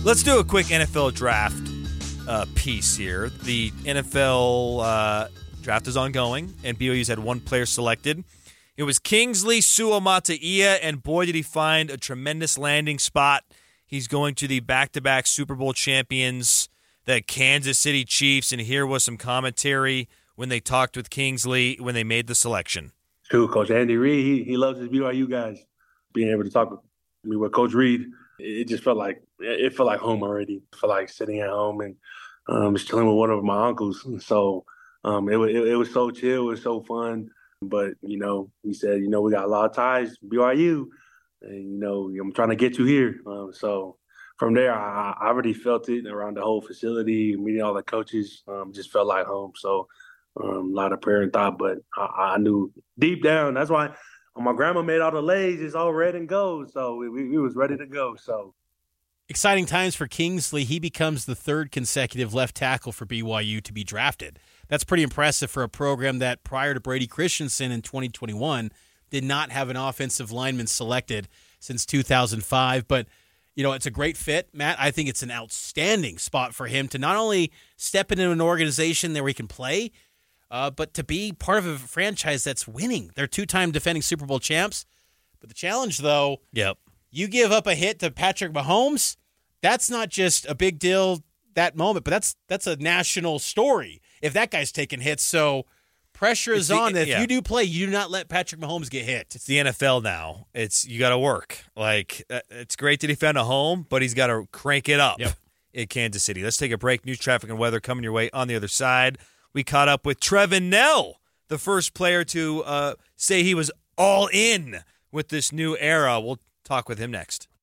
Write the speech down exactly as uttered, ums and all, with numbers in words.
Let's do a quick N F L draft uh, piece here. The N F L uh, draft is ongoing, and B Y U's had one player selected. It was Kingsley Suamataia, and boy, did he find a tremendous landing spot. He's going to the back-to-back Super Bowl champions, the Kansas City Chiefs, and here was some commentary when they talked with Kingsley when they made the selection. Cool, Coach Andy Reid, he, he loves his B Y U guys. Being able to talk with me with Coach Reid, it just felt like it felt like home already. It felt like sitting at home and um, just chilling with one of my uncles. So um, it, it, it was so chill. It was so fun. But, you know, he said, you know, we got a lot of ties, B Y U, and, you know, I'm trying to get you here. Um, so from there, I, I already felt it around the whole facility, meeting all the coaches, um, just felt like home. So um, a lot of prayer and thought, but I, I knew deep down, that's why my grandma made all the legs. It's all red and gold. So we, we was ready to go. So exciting times for Kingsley. He becomes the third consecutive left tackle for B Y U to be drafted. That's pretty impressive for a program that prior to Brady Christensen in twenty twenty-one did not have an offensive lineman selected since two thousand five. But, you know, it's a great fit, Matt. I think it's an outstanding spot for him to not only step into an organization where he can play, Uh, but to be part of a franchise that's winning. They're two-time defending Super Bowl champs. But the challenge, though, yep, you give up a hit to Patrick Mahomes, that's not just a big deal that moment, but that's that's a national story if that guy's taking hits. So pressure is the, on. If yeah. you do play, you do not let Patrick Mahomes get hit. It's the N F L now. It's you got to work. Like, it's great to defend a home, but he's got to crank it up yep. in Kansas City. Let's take a break. News, traffic, and weather coming your way on the other side. We caught up with Trevin Knell, the first player to uh, say he was all in with this new era. We'll talk with him next.